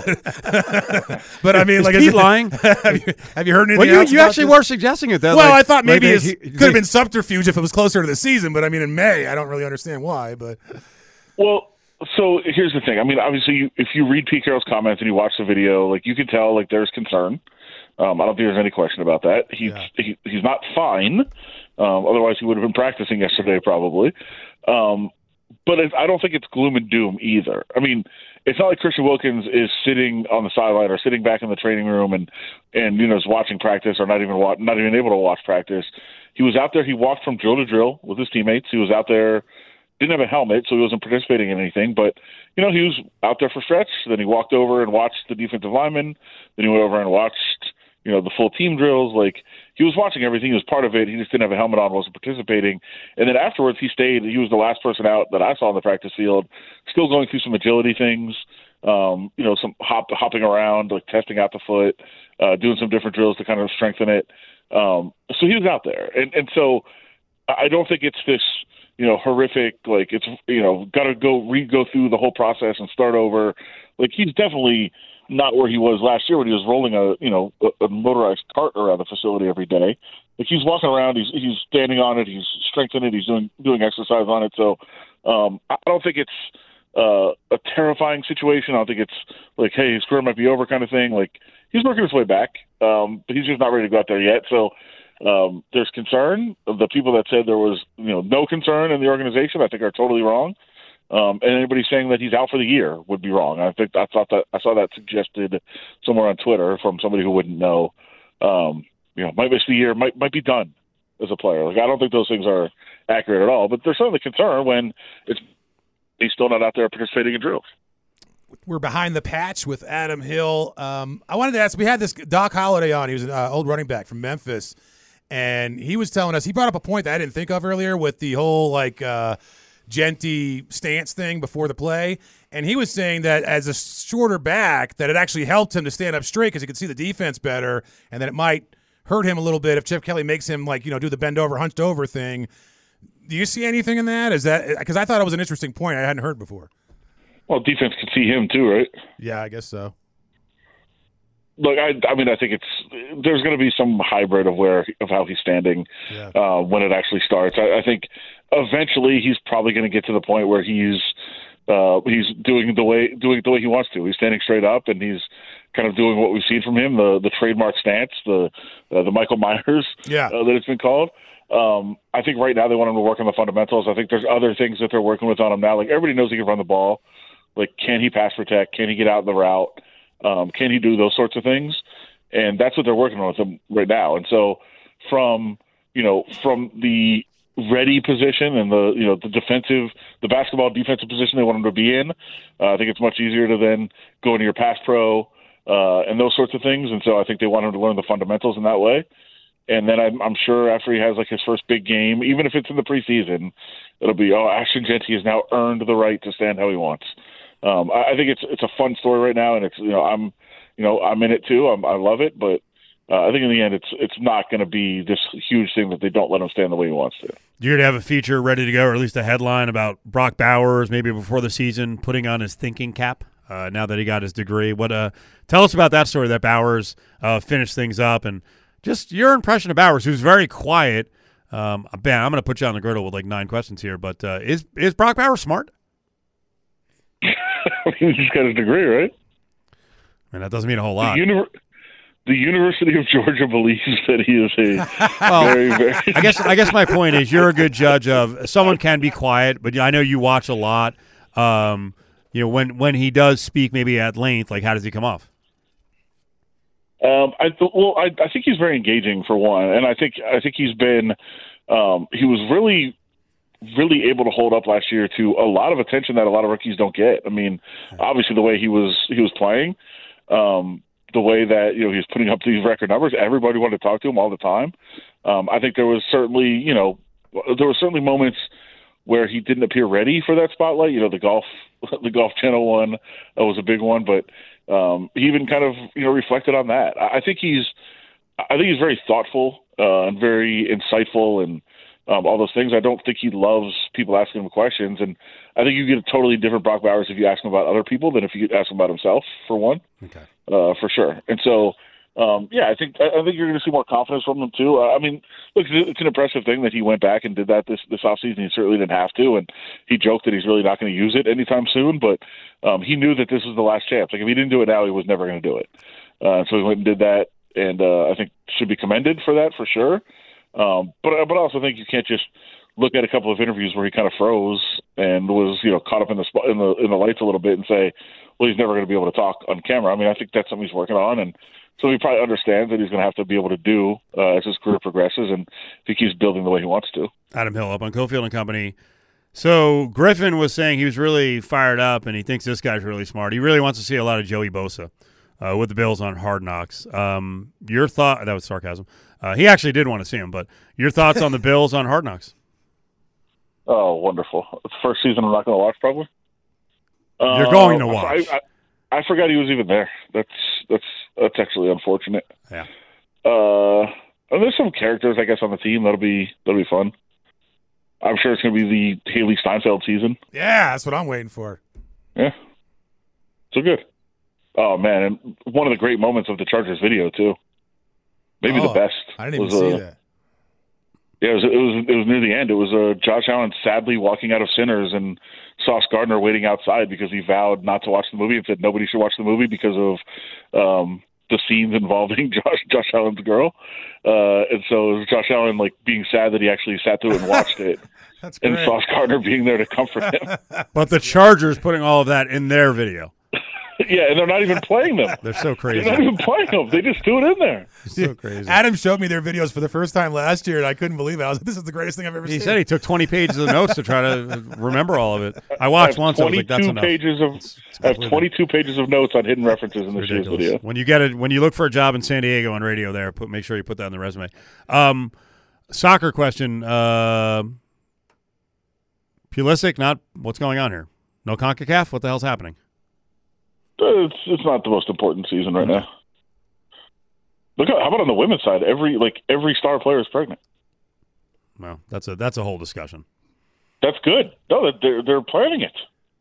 but I mean, is like, Pete is it, lying? have, you, have you heard anything Well, you, else you about actually this? were suggesting it. That, Well, like, I thought maybe like, it he- could have been subterfuge if it was closer to the season, but I mean, in May, I don't really understand why. But Well, so here's the thing. I mean, obviously, you, if you read Pete Carroll's comments and you watch the video, like you can tell, like there's concern. Um, I don't think there's any question about that. He's Yeah. he, he's not fine. Um, otherwise, he would have been practicing yesterday, probably. Um, but it, I don't think it's gloom and doom either. I mean, it's not like Christian Wilkins is sitting on the sideline or sitting back in the training room and and you know is watching practice or not even wa- not even able to watch practice. He was out there. He walked from drill to drill with his teammates. He was out there. Didn't have a helmet, so he wasn't participating in anything. But, you know, he was out there for stretch. Then he walked over and watched the defensive lineman. Then he went over and watched, you know, the full team drills. Like, he was watching everything. He was part of it. He just didn't have a helmet on, wasn't participating. And then afterwards, he stayed. He was the last person out that I saw on the practice field, still going through some agility things, um, you know, some hop, hopping around, like testing out the foot, uh, doing some different drills to kind of strengthen it. Um, so he was out there. And, and so I don't think it's this – you know, horrific, like it's, you know, got to go re-go through the whole process and start over. Like he's definitely not where he was last year when he was rolling a, you know, a, a motorized cart around the facility every day. Like he's walking around, he's he's standing on it, he's strengthening it, he's doing doing exercise on it. So um, I don't think it's uh, a terrifying situation. I don't think it's like, hey, his career might be over kind of thing. Like he's working his way back, um, but he's just not ready to go out there yet. So um, there's concern. The people that said there was, you know, no concern in the organization, I think are totally wrong. Um, and anybody saying that he's out for the year would be wrong. I think I thought that I saw that suggested somewhere on Twitter from somebody who wouldn't know. Um, you know, might miss the year, might might be done as a player. Like, I don't think those things are accurate at all. But there's certainly concern when it's he's still not out there participating in drills. We're behind the patch with Adam Hill. Um, I wanted to ask, we had this Doc Holliday on. He was an uh, old running back from Memphis, and he was telling us, he brought up a point that I didn't think of earlier with the whole, like, uh, Genty stance thing before the play. And he was saying that as a shorter back, that it actually helped him to stand up straight because he could see the defense better, and that it might hurt him a little bit if Chip Kelly makes him, like, you know, do the bend over, hunched over thing. Do you see anything in that? Is that because I thought it was an interesting point I hadn't heard before. Well, defense can see him too, right? Yeah, I guess so. Look, I, I mean, I think it's there's going to be some hybrid of where of how he's standing Yeah. uh, when it actually starts. I, I think eventually he's probably going to get to the point where he's uh, he's doing the way doing it the way he wants to. He's standing straight up and he's kind of doing what we've seen from him, the the trademark stance, the uh, the Michael Myers Yeah. uh, that it's been called. Um, I think right now they want him to work on the fundamentals. I think there's other things that they're working with on him now. Like, everybody knows he can run the ball. Like, can he pass protect? Can he get out in the route? Um, can he do those sorts of things? And that's what they're working on with him right now. And so from, you know, from the ready position and the, you know, the defensive, the basketball defensive position they want him to be in, uh, I think it's much easier to then go into your pass pro uh, and those sorts of things. And so I think they want him to learn the fundamentals in that way. And then I'm, I'm sure after he has, like, his first big game, even if it's in the preseason, it'll be, oh, Ashton Genty has now earned the right to stand how he wants. Um, I, I think it's it's a fun story right now, and it's you know I'm you know I'm in it too. I'm, I love it, but uh, I think in the end it's it's not going to be this huge thing that they don't let him stand the way he wants to. Do you have a feature ready to go, or at least a headline about Brock Bowers, maybe before the season, putting on his thinking cap uh, now that he got his degree? What uh, tell us about that story that Bowers uh, finished things up, and just your impression of Bowers, who's very quiet. Um, Ben, I'm going to put you on the griddle with like nine questions here, but uh, is is Brock Bowers smart? He just got his degree, right? I mean, that doesn't mean a whole lot. The, uni- the University of Georgia believes that he is a well, very, very. I guess I guess my point is you're a good judge of someone can be quiet, but I know you watch a lot. Um, you know, when when he does speak, maybe at length, like how does he come off? Um, I th- well, I, I think he's very engaging for one, and I think I think he's been um, he was really. really able to hold up last year to a lot of attention that a lot of rookies don't get. I mean, obviously the way he was he was playing, um, the way that you know he was putting up these record numbers, everybody wanted to talk to him all the time. Um, I think there was certainly you know there were certainly moments where he didn't appear ready for that spotlight. You know, the golf the Golf Channel one uh, was a big one, but um, he even kind of you know reflected on that. I, I think he's I think he's very thoughtful uh, and very insightful and. Um, all those things. I don't think he loves people asking him questions, and I think you get a totally different Brock Bowers if you ask him about other people than if you ask him about himself, for one. Okay. Uh, for sure. And so, um, yeah, I think I, I think you're going to see more confidence from him too. Uh, I mean, look, it's an impressive thing that he went back and did that this this offseason. He certainly didn't have to, and he joked that he's really not going to use it anytime soon. But um, he knew that this was the last chance. Like if he didn't do it now, he was never going to do it. Uh, so he went and did that, and uh, I think should be commended for that for sure. Um, but but I also think you can't just look at a couple of interviews where he kind of froze and was you know caught up in the spot in the in the lights a little bit and say, well, he's never going to be able to talk on camera. I mean, I think that's something he's working on, and so he probably understands that he's going to have to be able to do uh, as his career progresses, and if he keeps building the way he wants to. Adam Hill up on Cofield and Company. So Griffin was saying he was really fired up, and he thinks this guy's really smart. He really wants to see a lot of Joey Bosa uh, with the Bills on Hard Knocks. Um, your thought? That was sarcasm. Uh, he actually did want to see him, but your thoughts on the Bills on Hard Knocks? Oh, wonderful! It's the first season I'm not going to watch, probably. You're uh, going to watch. I, I, I forgot he was even there. That's that's that's actually unfortunate. Yeah. Uh, and there's some characters, I guess, on the team that'll be that'll be fun. I'm sure it's going to be the Haley Steinfeld season. Yeah, that's what I'm waiting for. Yeah. So good. Oh man, and one of the great moments of the Chargers video too. Maybe oh, the best. I didn't even was, see uh, that. Yeah, it was, it was it was near the end. It was uh, Josh Allen sadly walking out of Sinners and Sauce Gardner waiting outside because he vowed not to watch the movie and said nobody should watch the movie because of um, the scenes involving Josh Josh Allen's girl, uh, and so it was Josh Allen like being sad that he actually sat through it and watched it, That's and great. Sauce Gardner being there to comfort him. But the Chargers putting all of that in their video. Yeah, and they're not even playing them. They're so They're crazy. not even playing them. They just threw it in there. So crazy. Adam showed me their videos for the first time last year, and I couldn't believe it. I was like, "This is the greatest thing I've ever He seen." said he took twenty pages of notes to try to remember all of it. I watched I have once. I was like, "That's enough." pages of I have completely- twenty-two pages of notes on hidden references in the Shoes Ridiculous. video. When you get it, when you look for a job in San Diego on radio, there, put make sure you put that in the resume. Um, soccer question. Uh, Pulisic, not what's going on here? No CONCACAF. What the hell's happening? It's it's not the most important season right now. Look, how about on the women's side? Every like every star player is pregnant. Well, that's a that's a whole discussion. That's good. No, they're they're planning it.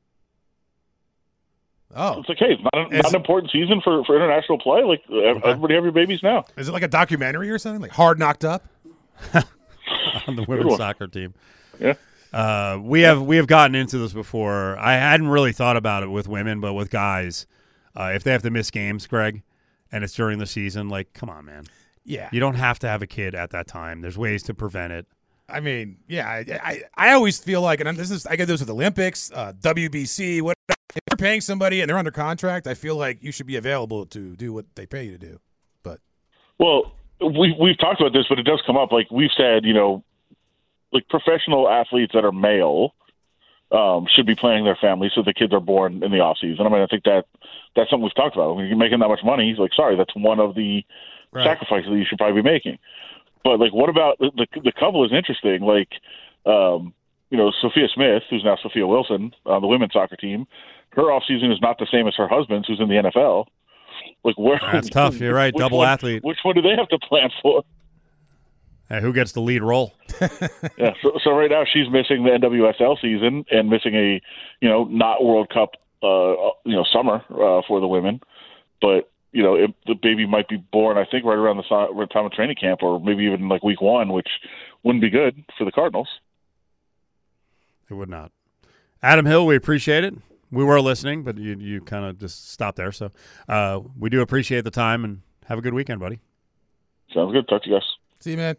Oh, It's like, hey, it's not, a, Is- not an important season for, for international play. Like everybody have your babies now. is it like a documentary or something? Like Hard Knocked Up? On the women's one. soccer team. Yeah. Uh, we have we have gotten into this before. I hadn't really thought about it with women, but with guys, uh, if they have to miss games, Greg, and it's during the season, like, come on, man. Yeah. You don't have to have a kid at that time. There's ways to prevent it. I mean, yeah, I, I, I always feel like, and this is, I get this with Olympics, uh, W B C, what. If you're paying somebody and they're under contract, I feel like you should be available to do what they pay you to do. But Well, we we've talked about this, but it does come up. Like we've said, you know, like professional athletes that are male um, should be planning their families so the kids are born in the off season. I mean, I think that that's something we've talked about. When you're making that much money, he's like, sorry, that's one of the Right. sacrifices that you should probably be making. But like, what about the the, the couple is interesting. Like, um, you know, Sophia Smith, who's now Sophia Wilson on the women's soccer team, her off season is not the same as her husband's, who's in the N F L. Like, where That's tough. You're right. which Double one- athlete. Which one do they have to plan for? Hey, who gets the lead role? Yeah, so, so right now she's missing the N W S L season and missing a, you know, not World Cup, uh, you know, summer uh, for the women. But you know, it, the baby might be born, I think, right around the si- time of training camp, or maybe even like week one, which wouldn't be good for the Cardinals. It would not. Adam Hill, we appreciate it. We were listening, but you you kind of just stopped there. So uh, we do appreciate the time, and have a good weekend, buddy. Sounds good. Talk to you guys. see, man,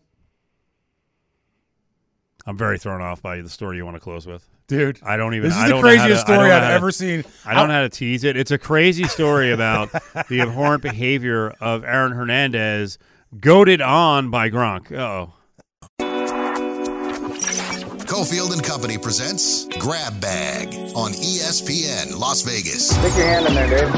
I'm very thrown off by the story you want to close with. dude, I don't even. this is I the don't know how craziest to- I don't story know I've how to- ever seen. I don't know how to tease it. It's a crazy story about the abhorrent behavior of Aaron Hernandez, goaded on by Gronk. Oh, Cofield and Company presents Grab Bag on E S P N Las Vegas. Stick your hand in there, Dave.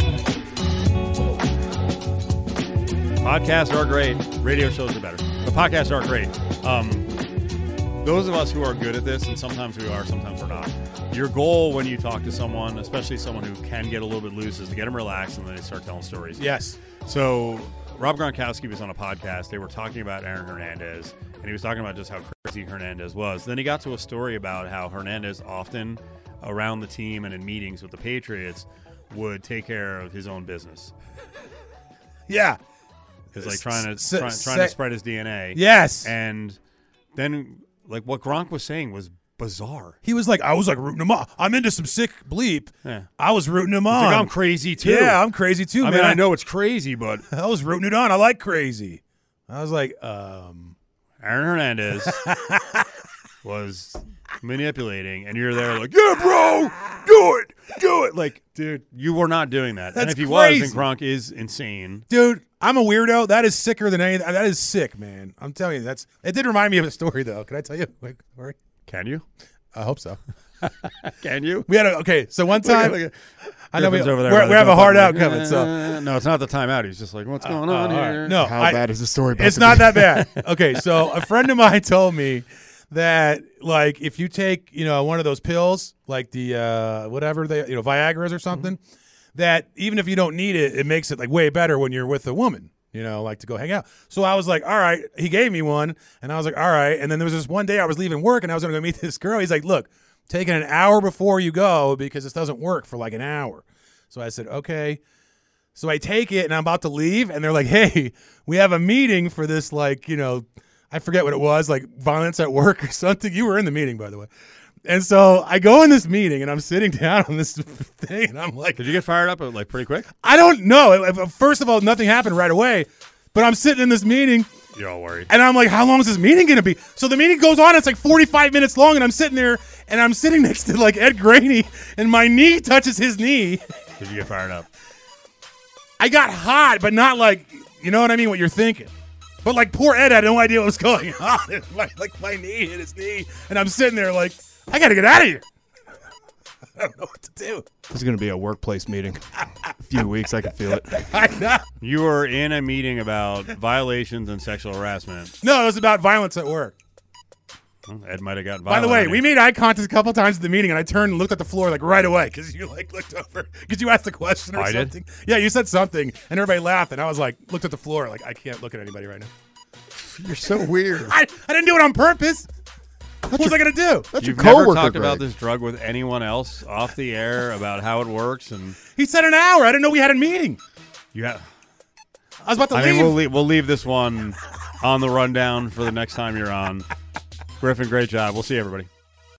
podcasts are great. Radio shows are better. The podcasts are great. Um, those of us who are good at this, and sometimes we are, sometimes we're not. Your goal when you talk to someone, especially someone who can get a little bit loose, is to get them relaxed and then they start telling stories. Yes. So Rob Gronkowski was on a podcast. They were talking about Aaron Hernandez, and he was talking about just how crazy Hernandez was. Then he got to a story about how Hernandez often around the team and in meetings with the Patriots would take care of his own business. Yeah. It's like trying to S- try, s- trying say- to spread his D N A. Yes. And then, like, what Gronk was saying was bizarre. He was like, I was like rooting him on. I'm into some sick bleep. Yeah. I was rooting him He's on. like, I'm crazy too. Yeah, I'm crazy too, I man. mean, I know it's crazy, but I was rooting it on. I like crazy. I was like, um, Aaron Hernandez was manipulating, and you're there like, yeah, bro, do it, do it. Like, dude, you were not doing that. and That's if he crazy. was, then Gronk is insane. dude, I'm a weirdo. That is sicker than anything. That is sick, man. I'm telling you, that's. It did remind me of a story, though. Can I tell you a quick story? Can you? I hope so. Can you? We had a okay. So one time, Look at- I know we, Griffin's over there we're- by the we have a door, hard like, out coming. So "Uh, no, it's not the timeout. He's just like, what's going on all right. here? no, How I- bad is the story? About it's to not be? that bad. Okay, so a friend of mine told me that like if you take you know one of those pills like the uh, whatever they you know Viagra's or something, that even if you don't need it, it makes it like way better when you're with a woman. You know, like to go hang out. So I was like, all right. He gave me one, and I was like, all right. And then there was this one day I was leaving work, and I was going to go meet this girl. He's like, look, take it an hour before you go because this doesn't work for like an hour. So I said, okay. So I take it, and I'm about to leave, and they're like, hey, we have a meeting for this, like, you know, I forget what it was, like violence at work or something. You were in the meeting, by the way. And so I go in this meeting, and I'm sitting down on this thing, and I'm like, Did you get fired up like pretty quick? I don't know. First of all, nothing happened right away, but I'm sitting in this meeting, You're all worried. and I'm like, how long is this meeting going to be? So the meeting goes on. It's like forty-five minutes long, and I'm sitting there, and I'm sitting next to like Ed Graney, and my knee touches his knee. Did you get fired up? I got hot, but not like, you know what I mean, what you're thinking. But like poor Ed had no idea what was going on. my, like my knee hit his knee, and I'm sitting there like, I got to get out of here. I don't know what to do. This is going to be a workplace meeting. A few weeks, I can feel it. I know. You were in a meeting about violations and sexual harassment. No, it was about violence at work. Well, Ed might have got violent. By the way, on we you. made eye contact a couple times at the meeting, and I turned and looked at the floor like right away because you like looked over because you asked a question or Oh, I did? something. Yeah, you said something, and everybody laughed, and I was like, looked at the floor like I can't look at anybody right now. You're so weird. I, I didn't do it on purpose. What was I gonna do? That's You've your never coworker, talked Greg. about this drug with anyone else off the air about how it works, and He said an hour. I didn't know we had a meeting. you have. I was about to I leave. mean, we'll leave, we'll leave this one on the rundown for the next time you're on. Griffin, great job. We'll see everybody.